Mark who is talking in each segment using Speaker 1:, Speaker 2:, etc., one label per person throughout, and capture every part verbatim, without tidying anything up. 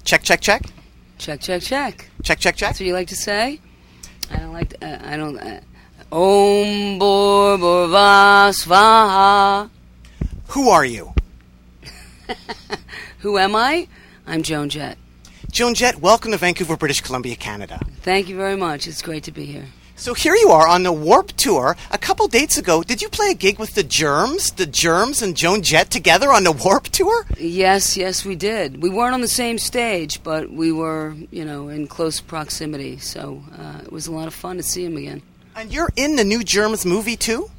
Speaker 1: Check, check, check.
Speaker 2: Check, check, check.
Speaker 1: Check, check, check.
Speaker 2: That's what you like to say? I don't like to, uh, I don't, uh, Om Bhurva Svaha.
Speaker 1: Who are you?
Speaker 2: Who am I? I'm Joan Jett.
Speaker 1: Joan Jett, welcome to Vancouver, British Columbia, Canada.
Speaker 2: Thank you very much. It's great to be here.
Speaker 1: So here you are on the Warped Tour. A couple dates ago, did you play a gig with the Germs? The Germs and Joan Jett together on the Warped Tour?
Speaker 2: Yes, yes, we did. We weren't on the same stage, but we were, you know, in close proximity. So uh, it was a lot of fun to see him again.
Speaker 1: And you're in the new Germs movie, too?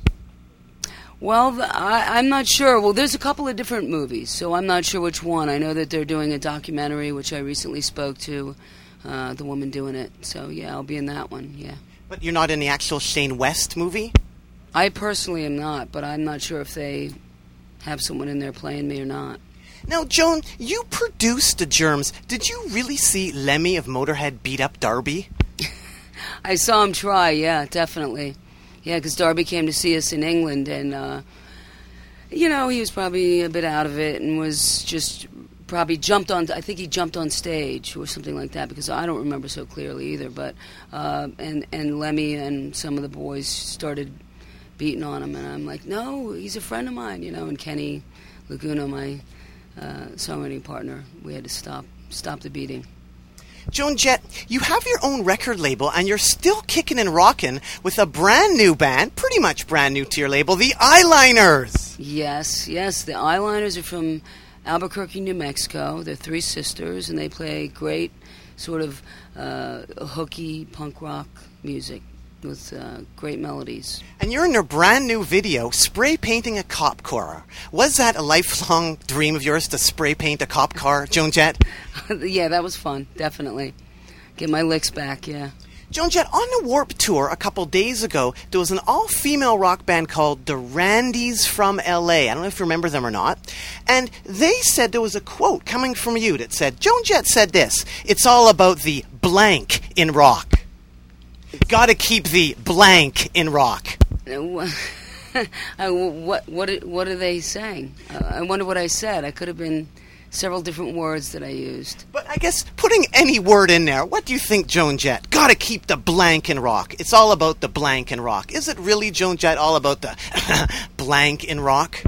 Speaker 2: Well, the, I, I'm not sure. Well, there's a couple of different movies, so I'm not sure which one. I know that they're doing a documentary, which I recently spoke to, uh, the woman doing it. So, yeah, I'll be in that one, yeah.
Speaker 1: But you're not in the actual Shane West movie?
Speaker 2: I personally am not, but I'm not sure if they have someone in there playing me or not.
Speaker 1: Now, Joan, you produced the Germs. Did you really see Lemmy of Motorhead beat up Darby?
Speaker 2: I saw him try, yeah, definitely. Yeah, because Darby came to see us in England, and, uh, you know, he was probably a bit out of it and was just probably jumped on, I think he jumped on stage or something like that, because I don't remember so clearly either, but, uh, and, and Lemmy and some of the boys started beating on him, and I'm like, no, he's a friend of mine, you know, and Kenny Laguna, my uh, songwriting partner, we had to stop, stop the beating.
Speaker 1: Joan Jett, you have your own record label, and you're still kicking and rocking with a brand new band, pretty much brand new to your label, the Eyeliners.
Speaker 2: Yes, yes, the Eyeliners are from Albuquerque, New Mexico. They're three sisters, and they play great sort of uh, hooky punk rock music with uh, great melodies.
Speaker 1: And you're in their brand new video, spray painting a cop car. Was that a lifelong dream of yours to spray paint a cop car, Joan Jett?
Speaker 2: Yeah, that was fun, definitely. Get my licks back, yeah.
Speaker 1: Joan Jett, on the Warped Tour a couple days ago, there was an all-female rock band called the Randys from L A. I don't know if you remember them or not. And they said there was a quote coming from you that said, Joan Jett said this, "It's all about the blank in rock. Gotta keep the blank in rock."
Speaker 2: Uh, what, what, what are they saying? Uh, I wonder what I said. I could have been several different words that I used.
Speaker 1: But I guess putting any word in there, what do you think, Joan Jett? Gotta keep the blank in rock. It's all about the blank in rock. Is it really, Joan Jett, all about the blank in rock?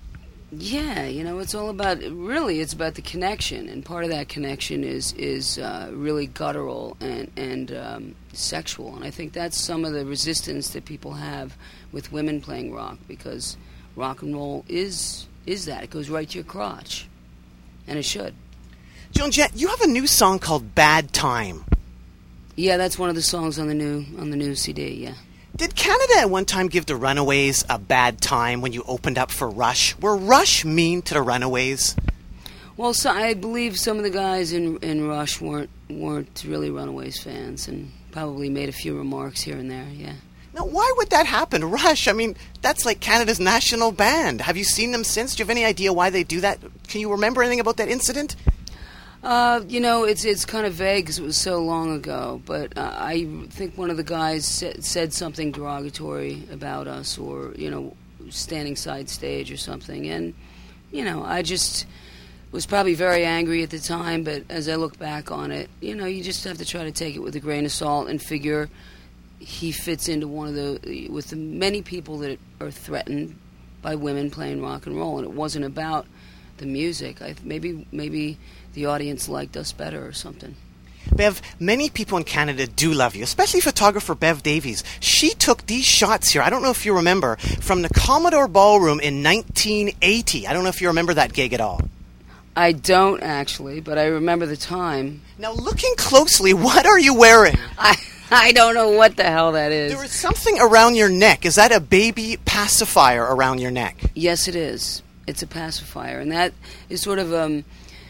Speaker 2: Yeah, you know, it's all about, really, it's about the connection. And part of that connection is is uh, really guttural and, and um, sexual. And I think that's some of the resistance that people have with women playing rock, because rock and roll is is that. It goes right to your crotch. And it should.
Speaker 1: Joan Jett, you have a new song called Bad Time.
Speaker 2: Yeah, that's one of the songs on the new on the new C D, yeah.
Speaker 1: Did Canada at one time give the Runaways a bad time when you opened up for Rush? Were Rush mean to the Runaways?
Speaker 2: Well, so I believe some of the guys in in Rush weren't weren't really Runaways fans, and probably made a few remarks here and there, yeah.
Speaker 1: Now, why would that happen? Rush, I mean, that's like Canada's national band. Have you seen them since? Do you have any idea why they do that? Can you remember anything about that incident?
Speaker 2: Uh, you know, it's it's kind of vague because it was so long ago, but uh, I think one of the guys said, said something derogatory about us, or, you know, standing side stage or something, and, you know, I just was probably very angry at the time, but as I look back on it, you know, you just have to try to take it with a grain of salt and figure he fits into one of the, with the many people that are threatened by women playing rock and roll, and it wasn't about the music. I, maybe maybe the audience liked us better or something.
Speaker 1: Bev, many people in Canada do love you, especially photographer Bev Davies. She took these shots here, I don't know if you remember, from the Commodore Ballroom in nineteen eighty. I don't know if you remember that gig at all.
Speaker 2: I don't, actually, but I remember the time.
Speaker 1: Now, looking closely, what are you wearing?
Speaker 2: I I don't know what the hell that is.
Speaker 1: There is something around your neck. Is that a baby pacifier around your neck?
Speaker 2: Yes, it is. It's a pacifier, and that is sort of um,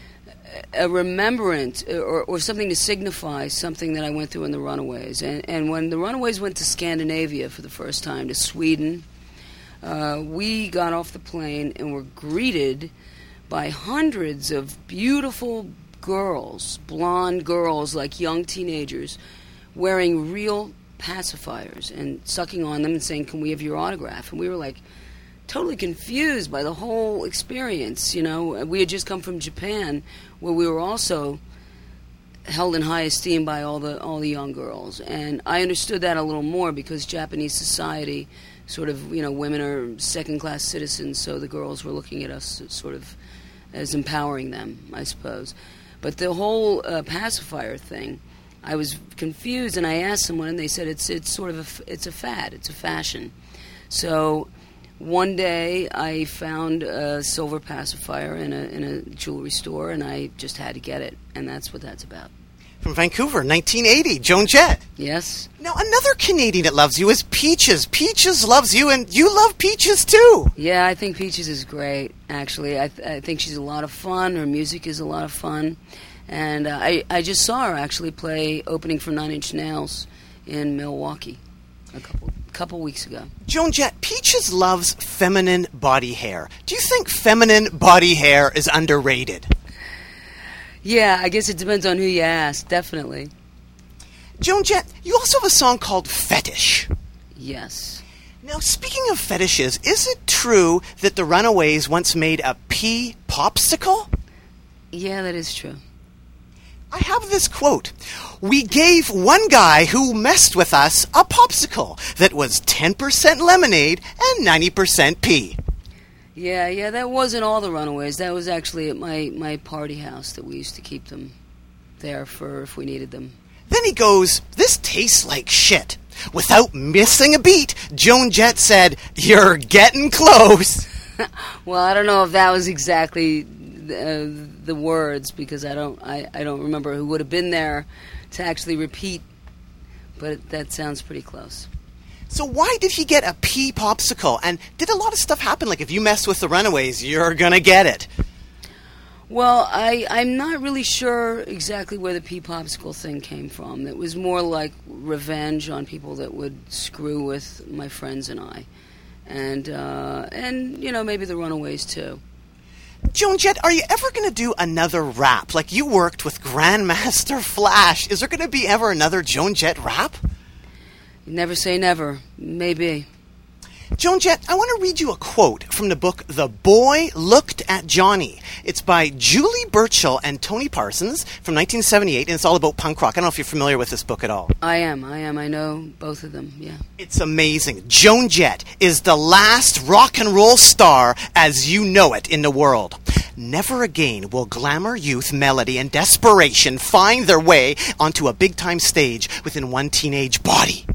Speaker 2: a remembrance or, or something to signify something that I went through in the Runaways. And, and when the Runaways went to Scandinavia for the first time, to Sweden, uh, we got off the plane and were greeted by hundreds of beautiful girls, blonde girls like young teenagers, wearing real pacifiers and sucking on them and saying, "Can we have your autograph?" And we were like totally confused by the whole experience, you know. We had just come from Japan, where we were also held in high esteem by all the all the young girls. And I understood that a little more because Japanese society, sort of, you know, women are second-class citizens, so the girls were looking at us sort of as empowering them, I suppose. But the whole uh, pacifier thing, I was confused, and I asked someone, and they said it's it's sort of a, f- it's a fad, it's a fashion. So one day I found a silver pacifier in a in a jewelry store, and I just had to get it, and that's what that's about.
Speaker 1: From Vancouver, nineteen eighty, Joan Jett.
Speaker 2: Yes.
Speaker 1: Now, another Canadian that loves you is Peaches. Peaches loves you, and you love Peaches, too.
Speaker 2: Yeah, I think Peaches is great, actually. I, th- I think she's a lot of fun. Her music is a lot of fun. And uh, I, I just saw her actually play opening for Nine Inch Nails in Milwaukee a couple couple weeks ago.
Speaker 1: Joan Jett, Peaches loves feminine body hair. Do you think feminine body hair is underrated?
Speaker 2: Yeah, I guess it depends on who you ask, definitely.
Speaker 1: Joan Jett, you also have a song called Fetish.
Speaker 2: Yes.
Speaker 1: Now, speaking of fetishes, is it true that the Runaways once made a pea popsicle?
Speaker 2: Yeah, that is true.
Speaker 1: I have this quote. We gave one guy who messed with us a popsicle that was ten percent lemonade and ninety percent pea.
Speaker 2: Yeah, yeah, that wasn't all the Runaways. That was actually at my, my party house that we used to keep them there for if we needed them.
Speaker 1: Then he goes, this tastes like shit. Without missing a beat, Joan Jett said, you're getting close.
Speaker 2: Well, I don't know if that was exactly the, uh, the words, because I don't I, I don't remember who would have been there to actually repeat, but that sounds pretty close.
Speaker 1: So why did he get a pea popsicle? And did a lot of stuff happen? Like if you mess with the Runaways, you're going to get it.
Speaker 2: Well, I, I'm not really sure exactly where the pea popsicle thing came from. It was more like revenge on people that would screw with my friends and I. And, uh, and you know, maybe the Runaways, too.
Speaker 1: Joan Jett, are you ever going to do another rap? Like you worked with Grandmaster Flash. Is there going to be ever another Joan Jett rap?
Speaker 2: Never say never. Maybe.
Speaker 1: Joan Jett, I want to read you a quote from the book The Boy Looked at Johnny. It's by Julie Burchill and Tony Parsons from nineteen seventy-eight, and it's all about punk rock. I don't know if you're familiar with this book at all.
Speaker 2: I am, I am. I know both of them, yeah.
Speaker 1: It's amazing. Joan Jett is the last rock and roll star as you know it in the world. Never again will glamour, youth, melody, and desperation find their way onto a big-time stage within one teenage body.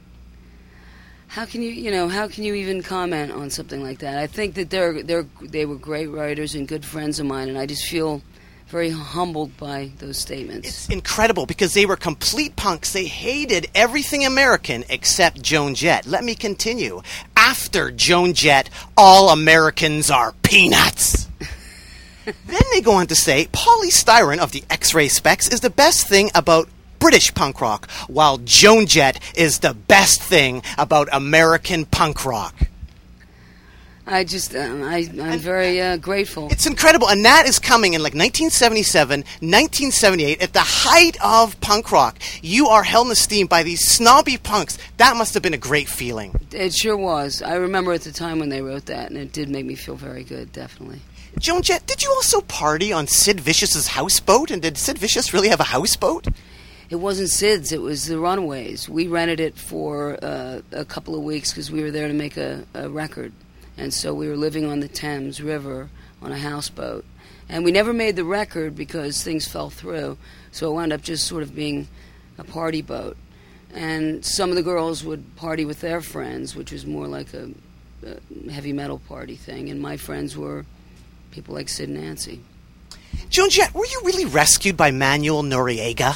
Speaker 2: How can you, you know, how can you even comment on something like that? I think that they're they're they were great writers and good friends of mine, and I just feel very humbled by those statements.
Speaker 1: It's incredible because they were complete punks. They hated everything American except Joan Jett. Let me continue. After Joan Jett, all Americans are peanuts. Then they go on to say, polystyrene of the X-ray specs is the best thing about British punk rock, while Joan Jett is the best thing about American punk rock.
Speaker 2: I just, um, I, I'm and, very uh, grateful.
Speaker 1: It's incredible, and that is coming in like nineteen seventy-seven, nineteen seventy-eight, at the height of punk rock. You are held in esteem by these snobby punks. That must have been a great feeling.
Speaker 2: It sure was. I remember at the time when they wrote that, and it did make me feel very good, definitely.
Speaker 1: Joan Jett, did you also party on Sid Vicious's houseboat? And did Sid Vicious really have a houseboat?
Speaker 2: It wasn't Sid's, it was the Runaways. We rented it for uh, a couple of weeks because we were there to make a, a record. And so we were living on the Thames River on a houseboat. And we never made the record because things fell through. So it wound up just sort of being a party boat. And some of the girls would party with their friends, which was more like a, a heavy metal party thing. And my friends were people like Sid and Nancy.
Speaker 1: Joan Jett, were you really rescued by Manuel Noriega?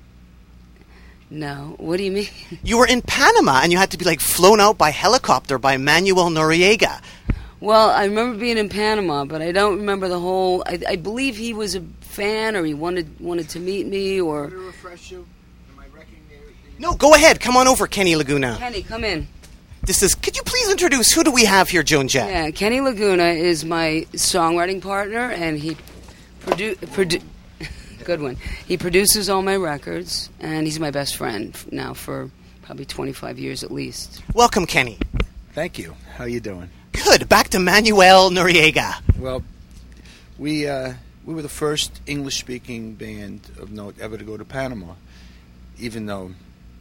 Speaker 2: No. What do you mean?
Speaker 1: You were in Panama, and you had to be, like, flown out by helicopter by Manuel Noriega.
Speaker 2: Well, I remember being in Panama, but I don't remember the whole... I, I believe he was a fan, or he wanted wanted to meet me, or...
Speaker 3: To refresh you, am I wrecking the...
Speaker 1: No, go ahead. Come on over, Kenny Laguna.
Speaker 2: Kenny, come in.
Speaker 1: This is... Could you please introduce... Who do we have here, Joan Jett?
Speaker 2: Yeah, Kenny Laguna is my songwriting partner, and he... Produ- produ- Good one. He produces all my records, and he's my best friend now for probably twenty-five years at least.
Speaker 1: Welcome, Kenny.
Speaker 3: Thank you. How you doing?
Speaker 1: Good. Back to Manuel Noriega.
Speaker 3: Well, we uh, we were the first English-speaking band of note ever to go to Panama, even though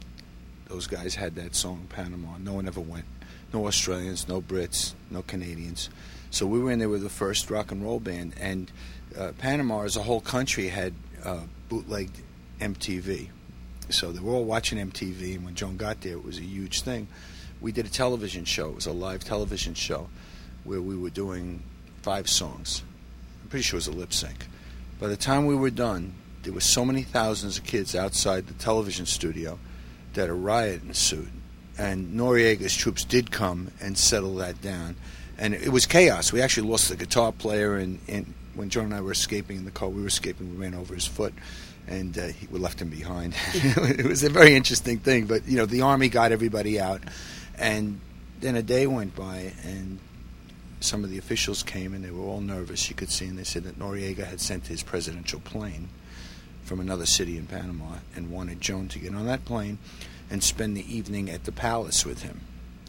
Speaker 3: those guys had that song, Panama. No one ever went. No Australians, no Brits, no Canadians. So we were in there with the first rock and roll band, and uh, Panama as a whole country had uh, bootlegged M T V. So they were all watching M T V, and when Joan got there, it was a huge thing. We did a television show. It was a live television show where we were doing five songs. I'm pretty sure it was a lip sync. By the time we were done, there were so many thousands of kids outside the television studio that a riot ensued. And Noriega's troops did come and settle that down. And it was chaos. We actually lost the guitar player, and, and when Joan and I were escaping in the car, we were escaping, we ran over his foot, and uh, he, we left him behind. It was a very interesting thing. But, you know, the Army got everybody out. And then a day went by, and some of the officials came, and they were all nervous, you could see, and they said that Noriega had sent his presidential plane from another city in Panama and wanted Joan to get on that plane and spend the evening at the palace with him.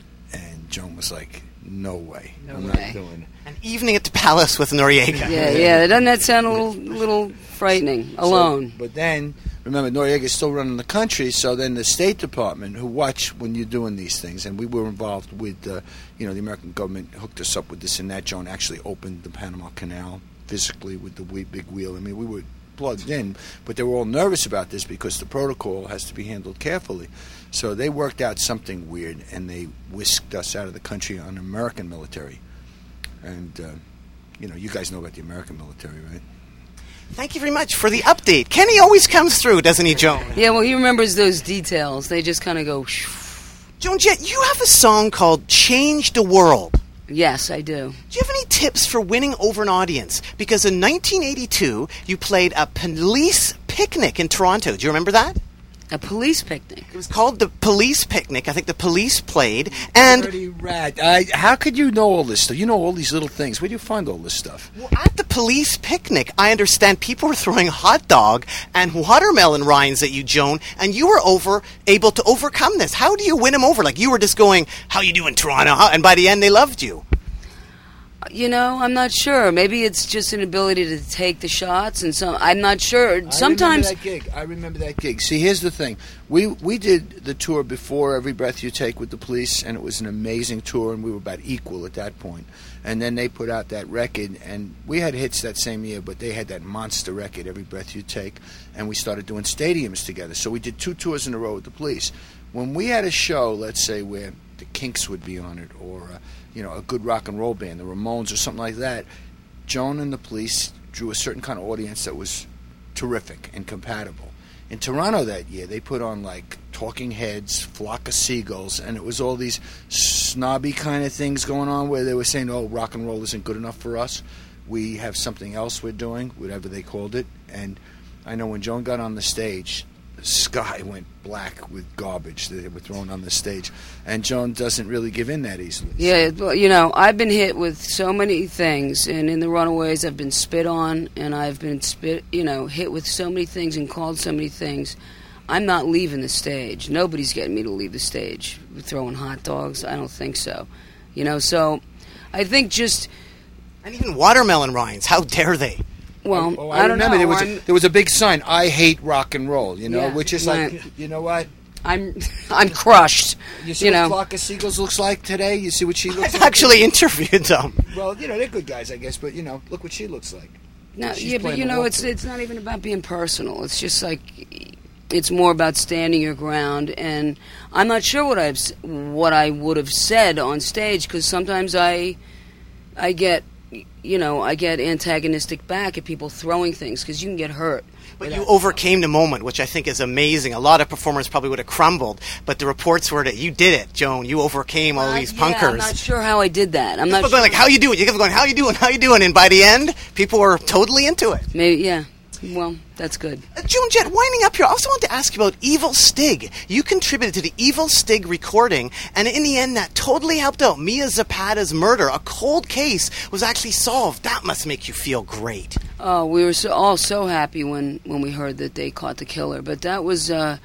Speaker 3: And Joan was like, no way.
Speaker 2: No
Speaker 3: I'm
Speaker 2: way.
Speaker 3: not doing it.
Speaker 1: An evening at the palace with Noriega.
Speaker 2: Yeah, yeah. Doesn't that sound a little, little frightening? Alone.
Speaker 3: So, but then, remember, Noriega's still running the country, so then the State Department, who watch when you're doing these things, and we were involved with, uh, you know, the American government hooked us up with this and that. Joan actually opened the Panama Canal physically with the wee- big wheel. I mean, we were plugged in, but they were all nervous about this because the protocol has to be handled carefully. So they worked out something weird, and they whisked us out of the country on American military. And, uh, you know, you guys know about the American military, right?
Speaker 1: Thank you very much for the update. Kenny always comes through, doesn't he, Joan?
Speaker 2: Yeah, well, he remembers those details. They just kind of go... Shoo.
Speaker 1: Joan Jett, you have a song called Change the World.
Speaker 2: Yes, I do.
Speaker 1: Do you have any tips for winning over an audience? Because in nineteen eighty-two, you played a police picnic in Toronto. Do you remember that?
Speaker 2: A police picnic.
Speaker 1: It was called the Police Picnic. I think the police played. And
Speaker 3: Dirty rat. I, how could you know all this stuff? You know all these little things. Where do you find all this stuff?
Speaker 1: well, at the police picnic, I understand people were throwing hot dog and watermelon rinds at you, Joan, and you were over able to overcome this. How do you win them over? Like, you were just going, how you doing, Toronto? Huh? And by the end, they loved you.
Speaker 2: You know, I'm not sure. Maybe it's just an ability to take the shots, and so I'm not sure. Sometimes
Speaker 3: I remember that gig. I remember that gig. See, here's the thing. We we did the tour before Every Breath You Take with the Police, and it was an amazing tour, and we were about equal at that point. And then they put out that record, and we had hits that same year, but they had that monster record, Every Breath You Take, and we started doing stadiums together. So we did two tours in a row with the Police. When we had a show, let's say, where the Kinks would be on it, or uh, you know, a good rock and roll band, the Ramones or something like that, Joan and the Police drew a certain kind of audience that was terrific and compatible. In Toronto that year, they put on like Talking Heads, Flock of Seagulls, and it was all these snobby kind of things going on where they were saying, oh, rock and roll isn't good enough for us. We have something else we're doing, whatever they called it. And I know when Joan got on the stage, the sky went black with garbage that they were throwing on the stage. And Joan doesn't really give in that easily.
Speaker 2: Yeah, well, you know, I've been hit with so many things, and in the Runaways, I've been spit on, and I've been spit, you know, hit with so many things and called so many things. I'm not leaving the stage. Nobody's getting me to leave the stage. We're throwing hot dogs. I don't think so. You know, so I think just...
Speaker 1: And even watermelon rinds. How dare they?
Speaker 2: Well,
Speaker 3: oh,
Speaker 2: I,
Speaker 3: I,
Speaker 2: don't
Speaker 3: remember
Speaker 2: know.
Speaker 3: there was
Speaker 2: I'm,
Speaker 3: a, there was a big sign, I hate rock and roll, you know,
Speaker 2: Yeah,
Speaker 3: which is
Speaker 2: right.
Speaker 3: like, you know what?
Speaker 2: I'm, I'm crushed.
Speaker 3: You see
Speaker 2: you
Speaker 3: what
Speaker 2: know.
Speaker 3: Flock of Seagulls looks like today? You see what she looks
Speaker 1: I've
Speaker 3: like?
Speaker 1: actually interviewed them.
Speaker 3: Well, you know, they're good guys, I guess, but, you know, look what she looks like.
Speaker 2: No,
Speaker 3: She's
Speaker 2: yeah, but
Speaker 3: playing
Speaker 2: you
Speaker 3: the
Speaker 2: know,
Speaker 3: walk
Speaker 2: it's
Speaker 3: through.
Speaker 2: it's not even about being personal. It's just like it's more about standing your ground. And I'm not sure what I've s- what I would have said on stage because sometimes I I get you know I get antagonistic back at people throwing things because you can get hurt.
Speaker 1: But you overcame the moment, which I think is amazing. A lot of performers probably would have crumbled, but the reports were that you did it, Joan. You overcame all
Speaker 2: Uh,
Speaker 1: these
Speaker 2: yeah,
Speaker 1: punkers.
Speaker 2: I'm not sure how I did that. I'm not
Speaker 1: People
Speaker 2: sure.
Speaker 1: going like, how you doing? You kept going, how you doing? How you doing? And by the end, people were totally into it.
Speaker 2: Maybe yeah. Well, that's good.
Speaker 1: Uh, Joan Jett, winding up here, I also want to ask you about Evil Stig. You contributed to the Evil Stig recording, and in the end, that totally helped out. Mia Zapata's murder, a cold case, was actually solved. That must make you feel great.
Speaker 2: Oh, we were so, all so happy when, when we heard that they caught the killer. But that was uh,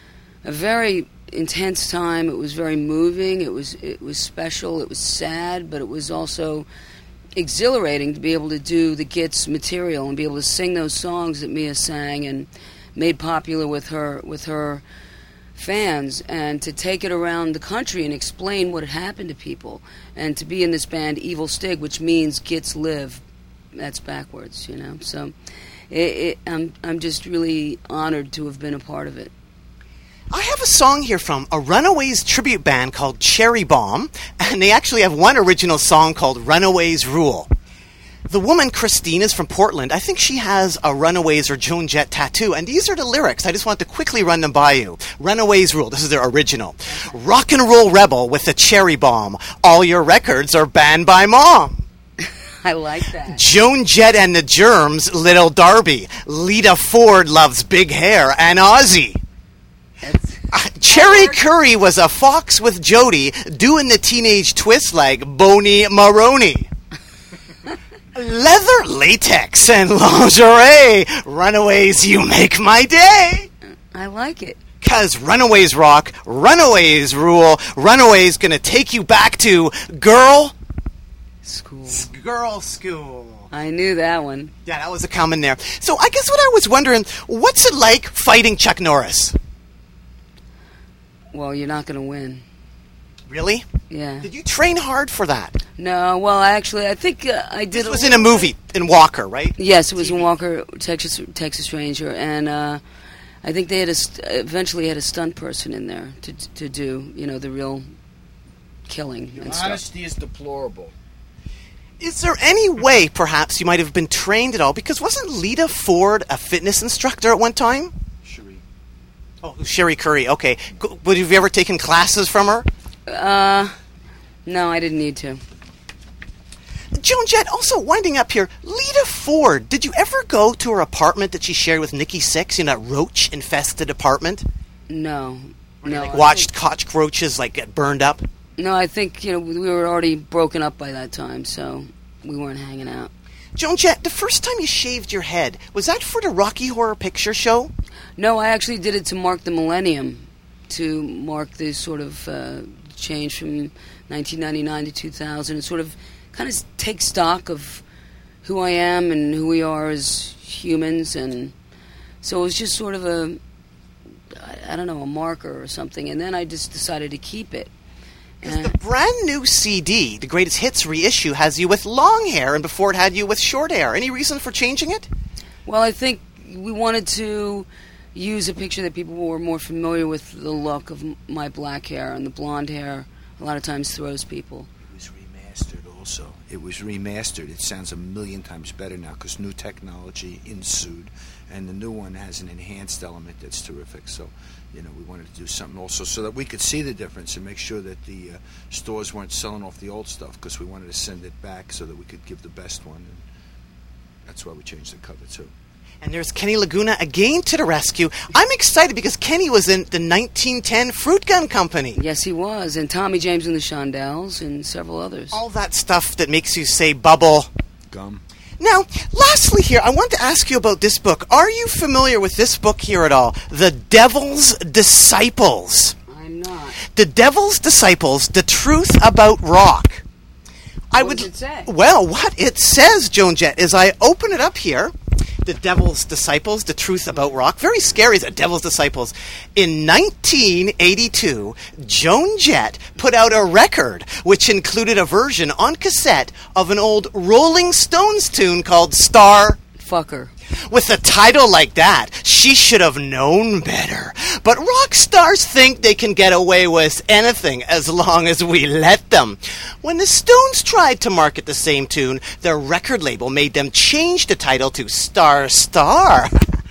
Speaker 2: a very intense time. It was very moving. It was it was special. It was sad, but it was also exhilarating to be able to do the Gits material and be able to sing those songs that Mia sang and made popular with her with her fans, and to take it around the country and explain what had happened to people, and to be in this band Evil Stig, which means Gits live. That's backwards, you know. So it, it, I'm I'm just really honored to have been a part of it.
Speaker 1: I have a song here from a Runaways tribute band called Cherry Bomb, and they actually have one original song called Runaways Rule. The woman, Christine, is from Portland. I think she has a Runaways or Joan Jett tattoo, and these are the lyrics. I just want to quickly run them by you. Runaways Rule, this is their original. Rock and roll rebel with a cherry bomb. All your records are banned by mom.
Speaker 2: I like that.
Speaker 1: Joan Jett and the Germs, Little Darby. Lita Ford loves big hair and Ozzy. Uh, Cherry Curry was a fox with Jody doing the teenage twist like Boney Maroney. Leather, latex, and lingerie. Runaways, you make my day.
Speaker 2: I like it.
Speaker 1: Because Runaways rock, Runaways rule, Runaways gonna take you back to girl
Speaker 2: School.
Speaker 1: Girl school.
Speaker 2: I knew that one.
Speaker 1: Yeah, that was a common there. So I guess what I was wondering, what's it like fighting Chuck Norris?
Speaker 2: Well, you're not going to win.
Speaker 1: Really?
Speaker 2: Yeah.
Speaker 1: Did you train hard for that?
Speaker 2: No, well, actually, I think uh, I did.
Speaker 1: This was in a movie in Walker, right?
Speaker 2: Yes, it was in Walker, Texas, Texas Ranger, and uh, I think they had a st- eventually had a stunt person in there to to do, you know, the real killing
Speaker 3: Your
Speaker 2: and stuff.
Speaker 3: honesty is deplorable.
Speaker 1: Is there any way, perhaps, you might have been trained at all? Because wasn't Lita Ford a fitness instructor at one time?
Speaker 3: Cherie.
Speaker 1: Oh, Cherry Curry. Okay. Go- But have you ever taken classes from her?
Speaker 2: Uh, no, I didn't need to.
Speaker 1: Joan Jett, also winding up here, Lita Ford, did you ever go to her apartment that she shared with Nikki Sixx in that roach-infested apartment?
Speaker 2: No, no.
Speaker 1: Like
Speaker 2: I
Speaker 1: watched
Speaker 2: think-
Speaker 1: cockroaches like get burned up?
Speaker 2: No, I think, you know, we were already broken up by that time, so we weren't hanging out.
Speaker 1: Joan Jett, the first time you shaved your head, was that for the Rocky Horror Picture Show?
Speaker 2: No, I actually did it to mark the millennium, to mark the sort of uh, change from nineteen ninety-nine to two thousand, and sort of kind of take stock of who I am and who we are as humans, and so it was just sort of a, I, I don't know, a marker or something, and then I just decided to keep it.
Speaker 1: Because the brand new C D, the Greatest Hits reissue, has you with long hair, and before it had you with short hair. Any reason for changing it?
Speaker 2: Well, I think we wanted to use a picture that people were more familiar with the look of m- my black hair, and the blonde hair a lot of times throws people.
Speaker 3: It was remastered also. It was remastered. It sounds a million times better now because new technology ensued, and the new one has an enhanced element that's terrific. So, you know, we wanted to do something also so that we could see the difference and make sure that the uh, stores weren't selling off the old stuff, because we wanted to send it back so that we could give the best one. And that's why we changed the cover too.
Speaker 1: And there's Kenny Laguna again to the rescue. I'm excited because Kenny was in the nineteen ten Fruit Gun Company.
Speaker 2: Yes, he was, and Tommy James and the Shondells, and several others.
Speaker 1: All that stuff that makes you say bubble.
Speaker 3: Gum.
Speaker 1: Now, lastly here, I want to ask you about this book. Are you familiar with this book here at all? The Devil's Disciples.
Speaker 2: I'm not.
Speaker 1: The Devil's Disciples, The Truth About Rock. I
Speaker 2: What
Speaker 1: would,
Speaker 2: does it say?
Speaker 1: Well, what it says, Joan Jett, is I open it up here. The Devil's Disciples, The Truth About Rock. Very scary, The Devil's Disciples. In nineteen eighty-two, Joan Jett put out a record which included a version on cassette of an old Rolling Stones tune called Star.
Speaker 2: Fucker.
Speaker 1: With a title like that, she should have known better. But rock stars think they can get away with anything as long as we let them. When the Stones tried to market the same tune, their record label made them change the title to Star Star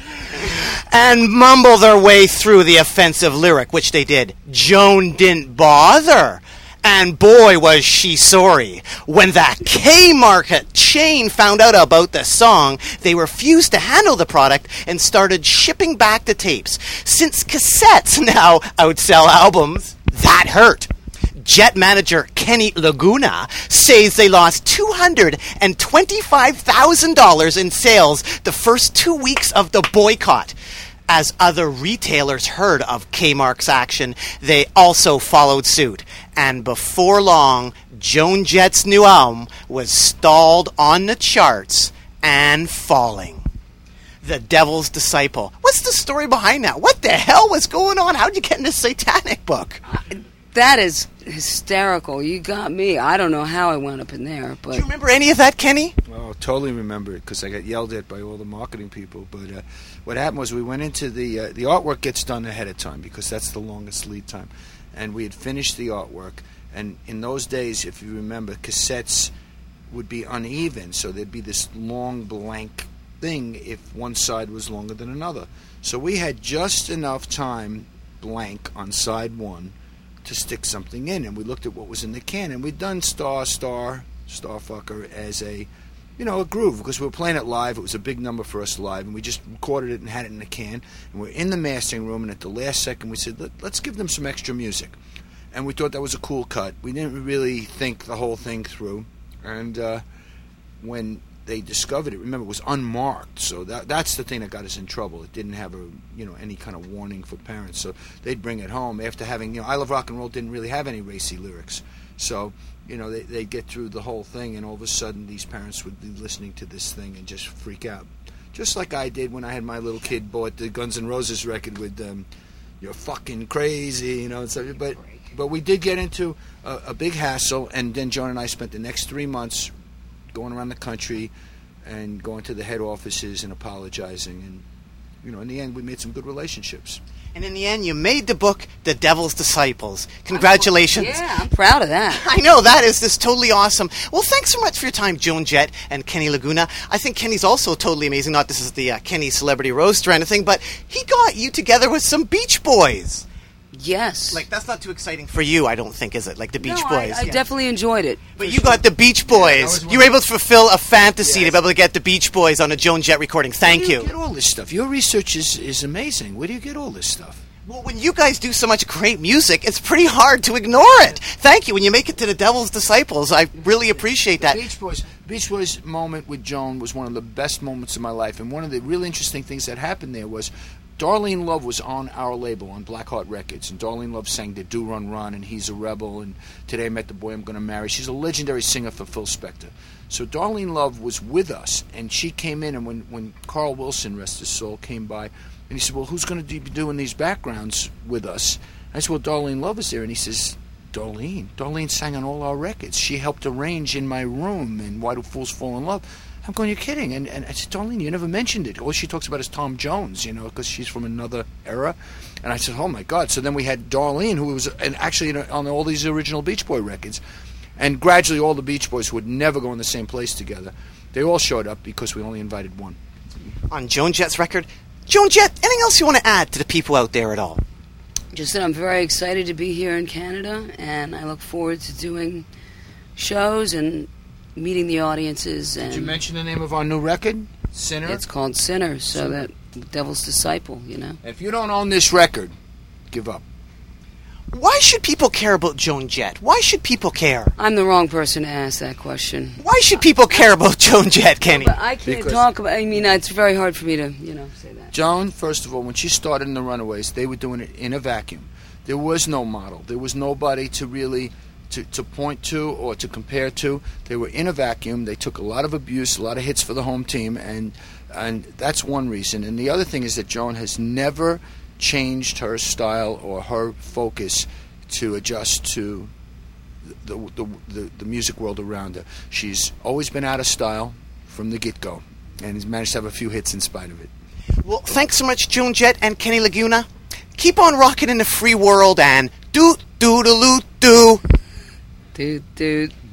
Speaker 1: and mumble their way through the offensive lyric, which they did. Joan didn't bother. And boy, was she sorry. When that K-Market chain found out about the song, they refused to handle the product and started shipping back the tapes. Since cassettes now outsell albums, that hurt. Jet manager Kenny Laguna says they lost two hundred twenty-five thousand dollars in sales the first two weeks of the boycott. As other retailers heard of Kmart's action, they also followed suit. And before long, Joan Jett's new album was stalled on the charts and falling. The Devil's Disciple. What's the story behind that? What the hell was going on? How'd you get in this satanic book?
Speaker 2: That is hysterical. You got me. I don't know how I wound up in there. But
Speaker 1: do you remember any of that, Kenny?
Speaker 3: Oh, totally remember it because I got yelled at by all the marketing people. But uh, what happened was we went into the uh, the artwork gets done ahead of time because that's the longest lead time, and we had finished the artwork. And in those days, if you remember, cassettes would be uneven, so there'd be this long blank thing if one side was longer than another. So we had just enough time blank on side one to stick something in, and we looked at what was in the can, and we'd done Star, Star, Starfucker as a, you know, a groove, because we were playing it live. It was a big number for us live, and we just recorded it and had it in the can, and we're in the mastering room, and at the last second we said, Let, let's give them some extra music. And we thought that was a cool cut. We didn't really think the whole thing through, and uh, when they discovered it, remember, it was unmarked, so that that's the thing that got us in trouble. It didn't have a, you know, any kind of warning for parents, so they'd bring it home after having, you know, I Love Rock and Roll didn't really have any racy lyrics, so, you know, they, they'd get through the whole thing, and all of a sudden these parents would be listening to this thing and just freak out, just like I did when I had my little kid bought the Guns N' Roses record with um, You're Fucking Crazy, you know, and stuff, but, but we did get into a, a big hassle, and then Joan and I spent the next three months going around the country and going to the head offices and apologizing, and, you know, in the end we made some good relationships.
Speaker 1: And in the end, you made the book The Devil's Disciples. Congratulations.
Speaker 2: Yeah, I'm proud of that.
Speaker 1: I know, that is this totally awesome. Well, thanks so much for your time, Joan Jett and Kenny Laguna. I think Kenny's also totally amazing. Not this is the uh, Kenny Celebrity Roast or anything, but he got you together with some Beach Boys.
Speaker 2: Yes.
Speaker 1: Like, that's not too exciting for you, I don't think, is it? Like the Beach
Speaker 2: no,
Speaker 1: Boys.
Speaker 2: I, I
Speaker 1: yeah. definitely
Speaker 2: definitely enjoyed it.
Speaker 1: But you
Speaker 2: sure.
Speaker 1: got the Beach Boys.
Speaker 3: Yeah,
Speaker 1: you were able to fulfill a fantasy
Speaker 3: Yes.
Speaker 1: to be able to get the Beach Boys on a Joan Jett recording. Thank
Speaker 3: Where do
Speaker 1: you.
Speaker 3: you get all this stuff? Your research is, is amazing. Where do you get all this stuff?
Speaker 1: Well, when you guys do so much great music, it's pretty hard to ignore it. Thank you. When you make it to the Devil's Disciples, I really appreciate that.
Speaker 3: The Beach Boys, Beach Boys moment with Joan was one of the best moments of my life, and one of the really interesting things that happened there was Darlene Love was on our label, on Blackheart Records, and Darlene Love sang the Do Run Run and He's a Rebel and Today I Met the Boy I'm Gonna Marry. She's a legendary singer for Phil Spector. So Darlene Love was with us, and she came in, and when, when Carl Wilson, rest his soul, came by, and he said, well, who's going to be doing these backgrounds with us? I said, well, Darlene Love is there, and he says, Darlene? Darlene sang on all our records. She helped arrange In My Room and Why Do Fools Fall in Love. I'm going, you're kidding. And, and I said, Darlene, you never mentioned it. All she talks about is Tom Jones, you know, because she's from another era. And I said, oh, my God. So then we had Darlene, who was and actually you know, on all these original Beach Boy records. And gradually all the Beach Boys who would never go in the same place together, they all showed up because we only invited one.
Speaker 1: On Joan Jett's record. Joan Jett, anything else you want to add to the people out there at all?
Speaker 2: Just that I'm very excited to be here in Canada, and I look forward to doing shows and meeting the audiences. And
Speaker 3: Did you mention the name of our new record? Sinner?
Speaker 2: it's called Sinner, so that Devil's Disciple, you know.
Speaker 3: If you don't own this record, give up.
Speaker 1: Why should people care about Joan Jett? Why should people care?
Speaker 2: I'm the wrong person to ask that question.
Speaker 1: Why should people care about Joan Jett, Kenny?
Speaker 2: But I can't
Speaker 3: Because-
Speaker 2: talk about, I mean, it's very hard for me to, you know, say that.
Speaker 3: Joan, first of all, when she started in the Runaways, they were doing it in a vacuum. There was no model. There was nobody to really to, to point to or to compare to. They were in a vacuum. They took a lot of abuse, a lot of hits for the home team, and and that's one reason. And the other thing is that Joan has never changed her style or her focus to adjust to the the, the, the music world around her. She's always been out of style from the get-go, and has managed to have a few hits in spite of it.
Speaker 1: Well, thanks so much, Joan Jett and Kenny Laguna. Keep on rocking in the free world and doot doodaloo doo.
Speaker 2: Dude, dude.